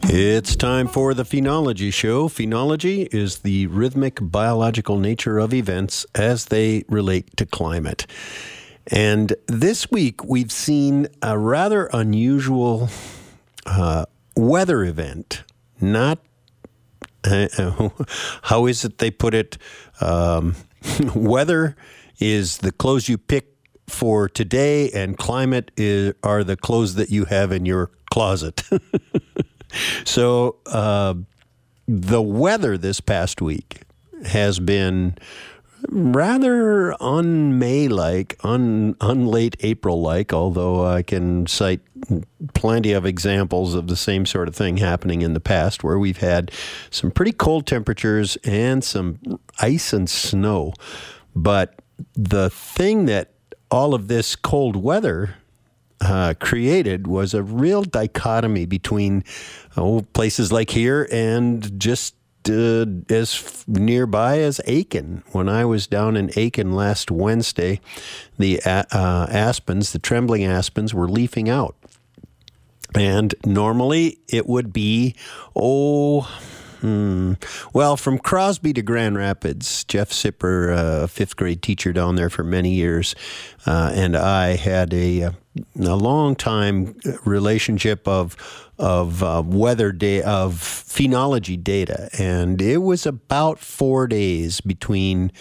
It's time for the Phenology Show. Phenology is the rhythmic biological nature of events as they relate to climate. And this week we've seen a rather unusual weather event. Not, how is it they put it? Weather is the clothes you pick for today, and climate are the clothes that you have in your closet. So the weather this past week has been rather un-May-like, un-late April-like, although I can cite plenty of examples of the same sort of thing happening in the past, where we've had some pretty cold temperatures and some ice and snow. But the thing that all of this cold weather created was a real dichotomy between places like here and just as nearby as Aiken. When I was down in Aiken last Wednesday, the aspens, the trembling aspens, were leafing out. And normally it would be, well, from Crosby to Grand Rapids, Jeff Sipper, a fifth grade teacher down there for many years, and I had a long time relationship of weather of phenology data, and it was about 4 days between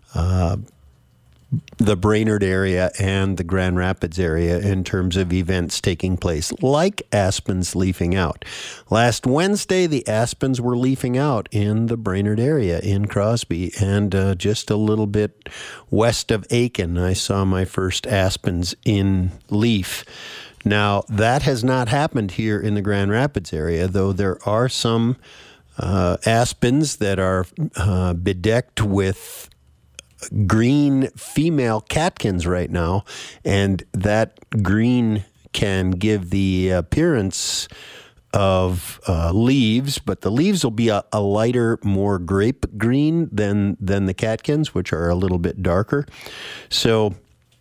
the Brainerd area and the Grand Rapids area in terms of events taking place, like aspens leafing out. Last Wednesday, the aspens were leafing out in the Brainerd area in Crosby, and just a little bit west of Aiken, I saw my first aspens in leaf. Now, that has not happened here in the Grand Rapids area, though there are some aspens that are bedecked with green female catkins right now, and that green can give the appearance of leaves, but the leaves will be a lighter, more grape green than the catkins, which are a little bit darker. So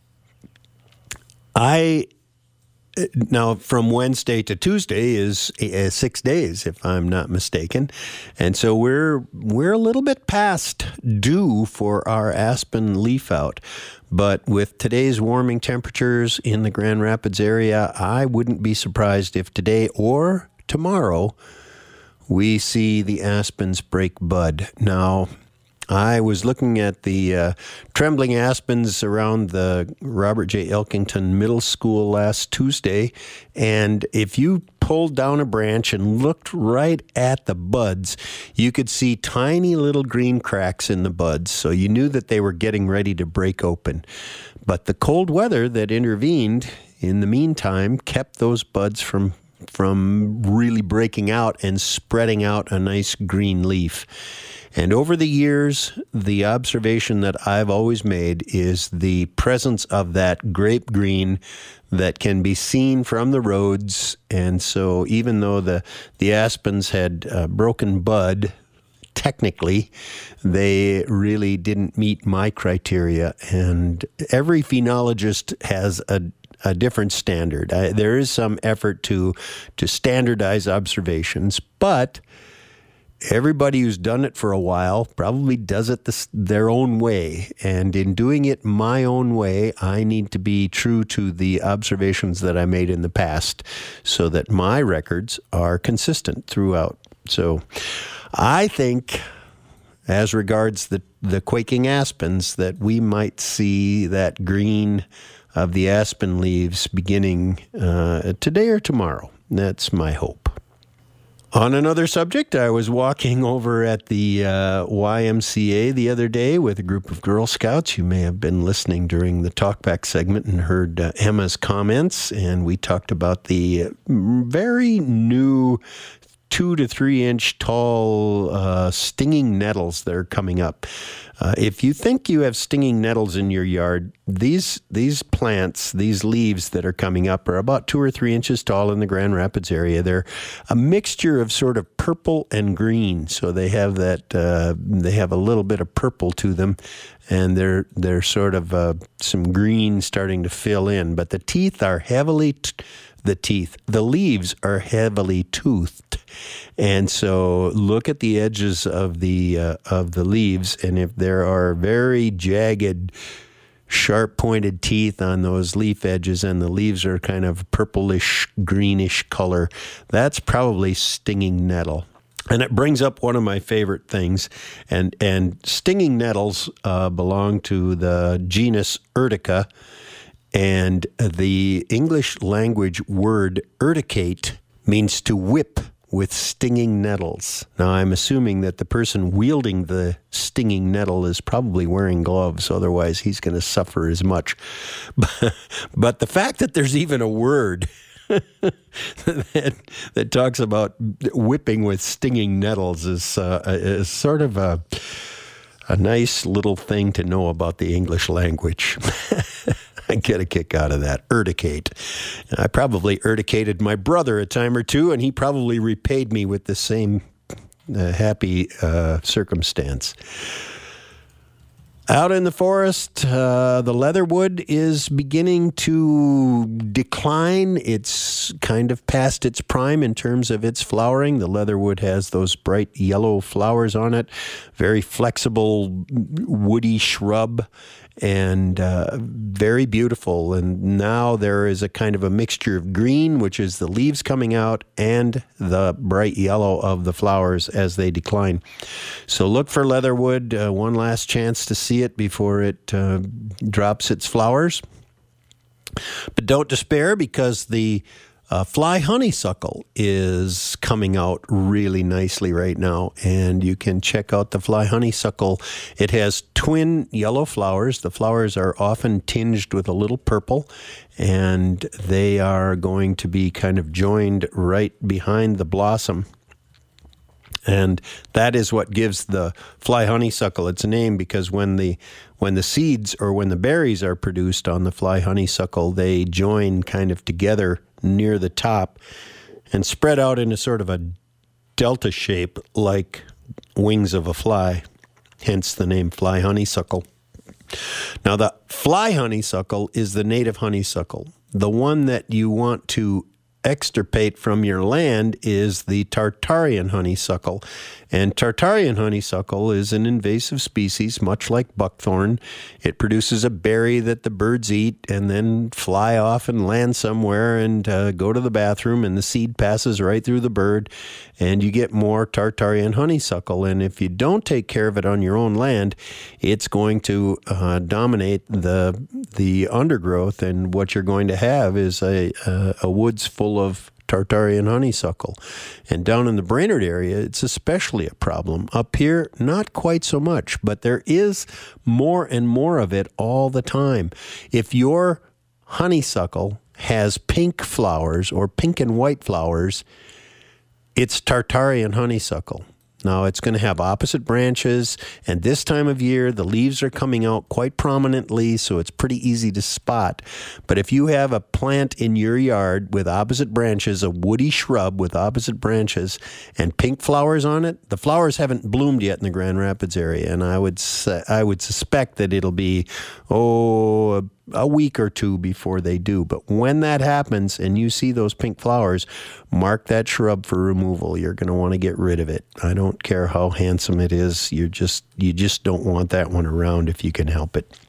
now, from Wednesday to Tuesday is 6 days, if I'm not mistaken. And so we're a little bit past due for our aspen leaf out. But with today's warming temperatures in the Grand Rapids area, I wouldn't be surprised if today or tomorrow we see the aspens break bud. Now, I was looking at the trembling aspens around the Robert J. Elkington Middle School last Tuesday, and if you pulled down a branch and looked right at the buds, you could see tiny little green cracks in the buds, so you knew that they were getting ready to break open. But the cold weather that intervened in the meantime kept those buds from really breaking out and spreading out a nice green leaf. And over the years, the observation that I've always made is the presence of that grape green that can be seen from the roads. And so even though the aspens had broken bud, technically, they really didn't meet my criteria. And every phenologist has a different standard. There is some effort to standardize observations, but everybody who's done it for a while probably does it their own way. And in doing it my own way, I need to be true to the observations that I made in the past so that my records are consistent throughout. So I think, as regards the quaking aspens, that we might see that green of the aspen leaves beginning today or tomorrow. That's my hope. On another subject, I was walking over at the YMCA the other day with a group of Girl Scouts. You may have been listening during the talkback segment and heard Emma's comments, and we talked about the very new 2 to 3 inch tall stinging nettles that are coming up. If you think you have stinging nettles in your yard, these plants, these leaves that are coming up are about 2 or 3 inches tall in the Grand Rapids area. They're a mixture of sort of purple and green, so they have that. They have a little bit of purple to them, and they're sort of some green starting to fill in. But the teeth are heavily the teeth. The leaves are heavily toothed, and so look at the edges of the leaves, and if there are very jagged, sharp-pointed teeth on those leaf edges, and the leaves are kind of purplish, greenish color, that's probably stinging nettle. And it brings up one of my favorite things, and stinging nettles belong to the genus Urtica, and the English language word urticate means to whip with stinging nettles. Now, I'm assuming that the person wielding the stinging nettle is probably wearing gloves, otherwise he's going to suffer as much. But the fact that there's even a word that talks about whipping with stinging nettles is sort of a nice little thing to know about the English language. I get a kick out of that. Urticate. I probably urticated my brother a time or two, and he probably repaid me with the same happy circumstance. Out in the forest, the leatherwood is beginning to decline. It's kind of past its prime in terms of its flowering. The leatherwood has those bright yellow flowers on it, very flexible, woody shrub, and very beautiful. And now there is a kind of a mixture of green, which is the leaves coming out, and the bright yellow of the flowers as they decline. So look for leatherwood, one last chance to see it before it drops its flowers. But don't despair, because the fly honeysuckle is coming out really nicely right now, and you can check out the fly honeysuckle. It has twin yellow flowers. The flowers are often tinged with a little purple, and they are going to be kind of joined right behind the blossom. And that is what gives the fly honeysuckle its name, because when the seeds or when the berries are produced on the fly honeysuckle, they join kind of together near the top and spread out in a sort of a delta shape like wings of a fly, hence the name fly honeysuckle. Now, the fly honeysuckle is the native honeysuckle. The one that you want to extirpate from your land is the Tartarian honeysuckle. And Tartarian honeysuckle is an invasive species, much like buckthorn. It produces a berry that the birds eat and then fly off and land somewhere and go to the bathroom, and the seed passes right through the bird, and you get more Tartarian honeysuckle. And if you don't take care of it on your own land, it's going to dominate the undergrowth, and what you're going to have is a woods full of Tartarian honeysuckle. And down in the Brainerd area, it's especially a problem. Up here, not quite so much, but there is more and more of it all the time. If your honeysuckle has pink flowers or pink and white flowers, it's Tartarian honeysuckle. Now, it's going to have opposite branches, and this time of year, the leaves are coming out quite prominently, so it's pretty easy to spot. But if you have a plant in your yard with opposite branches, a woody shrub with opposite branches, and pink flowers on it, the flowers haven't bloomed yet in the Grand Rapids area, and I would suspect that it'll be, a week or two before they do. But when that happens and you see those pink flowers, mark that shrub for removal. You're going to want to get rid of it. I don't care how handsome it is. You just don't want that one around if you can help it.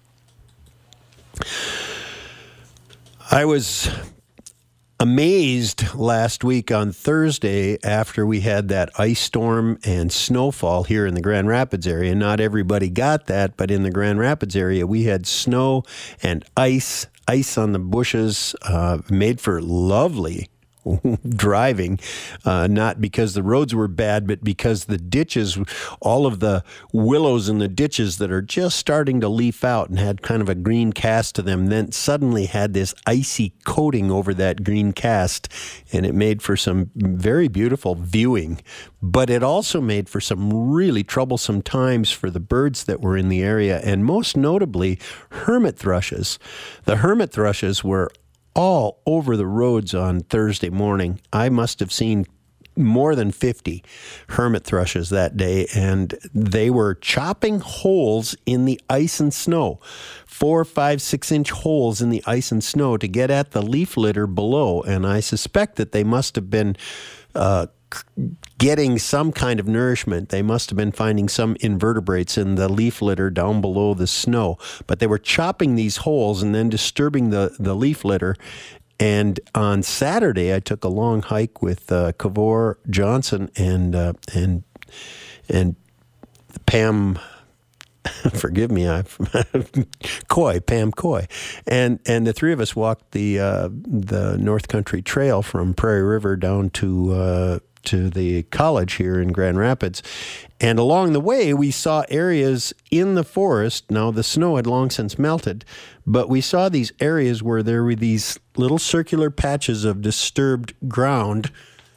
I was amazed last week on Thursday after we had that ice storm and snowfall here in the Grand Rapids area. Not everybody got that, but in the Grand Rapids area, we had snow and ice on the bushes, made for lovely driving, not because the roads were bad, but because the ditches, all of the willows in the ditches that are just starting to leaf out and had kind of a green cast to them, then suddenly had this icy coating over that green cast, and it made for some very beautiful viewing. But it also made for some really troublesome times for the birds that were in the area, and most notably, hermit thrushes. The hermit thrushes were all over the roads on Thursday morning. I must have seen more than 50 hermit thrushes that day, and they were chopping holes in the ice and snow, 4, 5, 6-inch holes in the ice and snow to get at the leaf litter below. And I suspect that they must have been getting some kind of nourishment. They must have been finding some invertebrates in the leaf litter down below the snow. But they were chopping these holes and then disturbing the leaf litter. And on Saturday, I took a long hike with Kavor Johnson and Pam. Forgive me, Pam Coy, and the three of us walked the North Country Trail from Prairie River down to the college here in Grand Rapids. And along the way, we saw areas in the forest. Now, the snow had long since melted, but we saw these areas where there were these little circular patches of disturbed ground.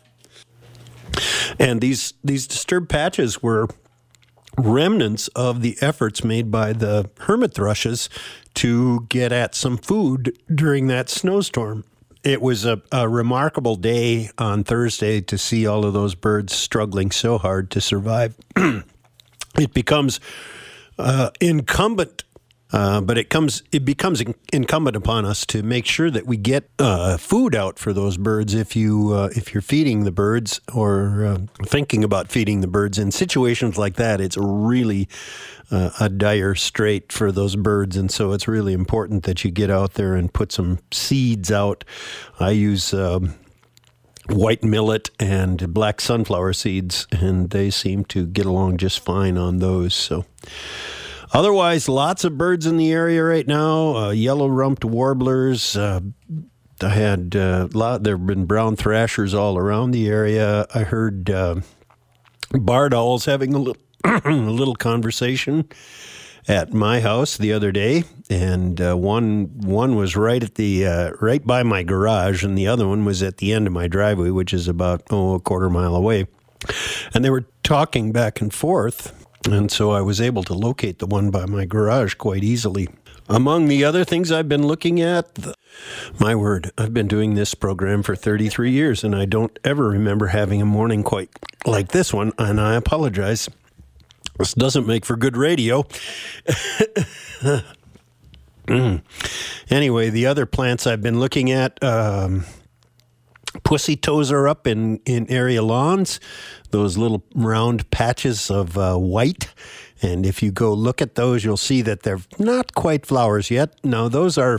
And these disturbed patches were remnants of the efforts made by the hermit thrushes to get at some food during that snowstorm. It was a remarkable day on Thursday to see all of those birds struggling so hard to survive. It becomes incumbent upon us to make sure that we get food out for those birds. If you're feeding the birds or thinking about feeding the birds in situations like that, it's really a dire strait for those birds, and so it's really important that you get out there and put some seeds out. I use white millet and black sunflower seeds, and they seem to get along just fine on those. So. Otherwise, lots of birds in the area right now. Yellow-rumped warblers. There have been brown thrashers all around the area. I heard barred owls having a little conversation at my house the other day, and one was right by my garage, and the other one was at the end of my driveway, which is about a quarter mile away. And they were talking back and forth. And so I was able to locate the one by my garage quite easily. Among the other things I've been looking at, my word, I've been doing this program for 33 years, and I don't ever remember having a morning quite like this one, and I apologize. This doesn't make for good radio. Anyway, the other plants I've been looking at, pussy toes are up in area lawns, those little round patches of white. And if you go look at those, you'll see that they're not quite flowers yet. Now, those are,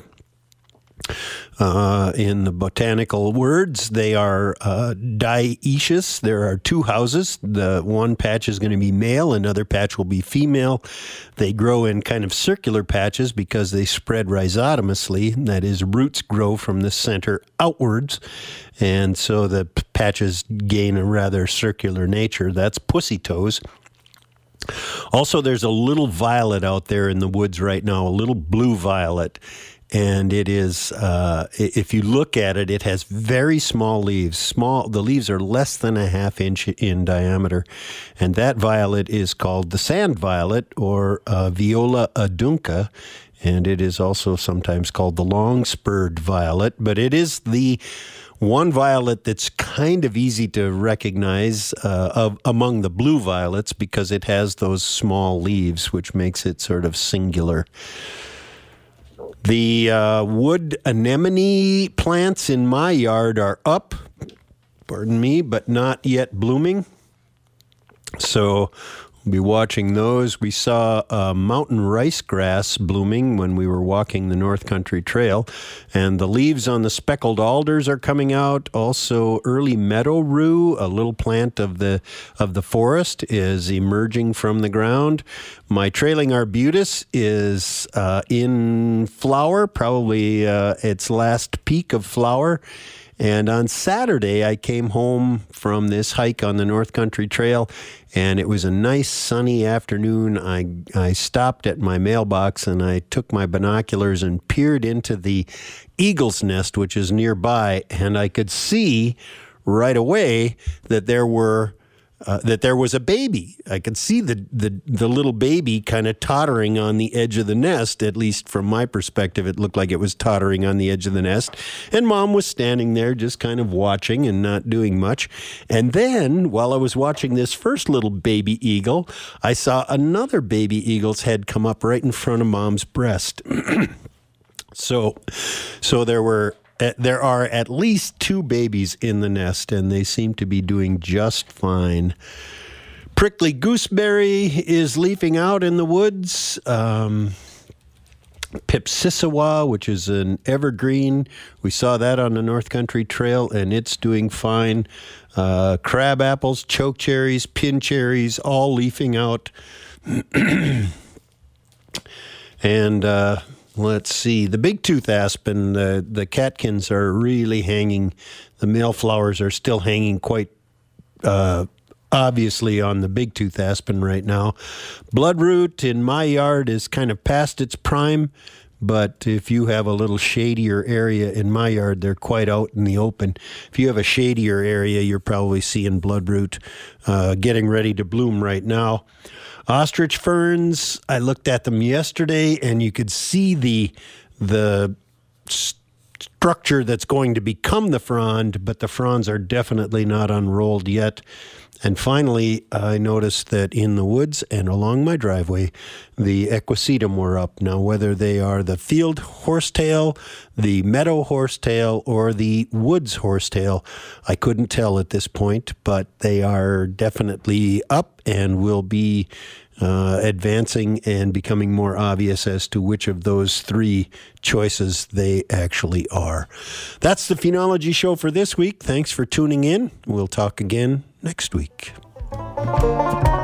in the botanical words, they are dioecious. There are two houses. The one patch is going to be male, another patch will be female. They grow in kind of circular patches because they spread rhizotomously. That is, roots grow from the center outwards. And so the patches gain a rather circular nature. That's pussy toes. Also, there's a little violet out there in the woods right now, a little blue violet. And it is, if you look at it, it has very small leaves. The leaves are less than a half inch in diameter. And that violet is called the sand violet, or Viola adunca. And it is also sometimes called the long-spurred violet. But it is the one violet that's kind of easy to recognize among the blue violets because it has those small leaves, which makes it sort of singular. The wood anemone plants in my yard are up, pardon me, but not yet blooming. So we'll be watching those. We saw mountain rice grass blooming when we were walking the North Country Trail, and the leaves on the speckled alders are coming out. Also, early meadow rue, a little plant of the forest, is emerging from the ground. My trailing arbutus is in flower, probably its last peak of flower. And on Saturday, I came home from this hike on the North Country Trail, and it was a nice sunny afternoon. I stopped at my mailbox, and I took my binoculars and peered into the eagle's nest, which is nearby, and I could see right away that there were that there was a baby. I could see the little baby kind of tottering on the edge of the nest. At least from my perspective, it looked like it was tottering on the edge of the nest. And Mom was standing there just kind of watching and not doing much. And then, while I was watching this first little baby eagle, I saw another baby eagle's head come up right in front of Mom's breast. So there are at least 2 babies in the nest, and they seem to be doing just fine. Prickly gooseberry is leafing out in the woods. Pipsissewa, which is an evergreen, we saw that on the North Country Trail, and it's doing fine. Crab apples, chokecherries, pin cherries, all leafing out. And let's see, the big-tooth aspen, the catkins are really hanging. The male flowers are still hanging quite obviously on the big-tooth aspen right now. Bloodroot in my yard is kind of past its prime, but if you have a little shadier area in my yard, they're quite out in the open. If you have a shadier area, you're probably seeing bloodroot getting ready to bloom right now. Ostrich ferns, I looked at them yesterday, and you could see the structure that's going to become the frond, but the fronds are definitely not unrolled yet. And finally, I noticed that in the woods and along my driveway, the equisetum were up. Now, whether they are the field horsetail, the meadow horsetail, or the woods horsetail, I couldn't tell at this point, but they are definitely up and will be advancing and becoming more obvious as to which of those 3 choices they actually are. That's the Phenology Show for this week. Thanks for tuning in. We'll talk again next week.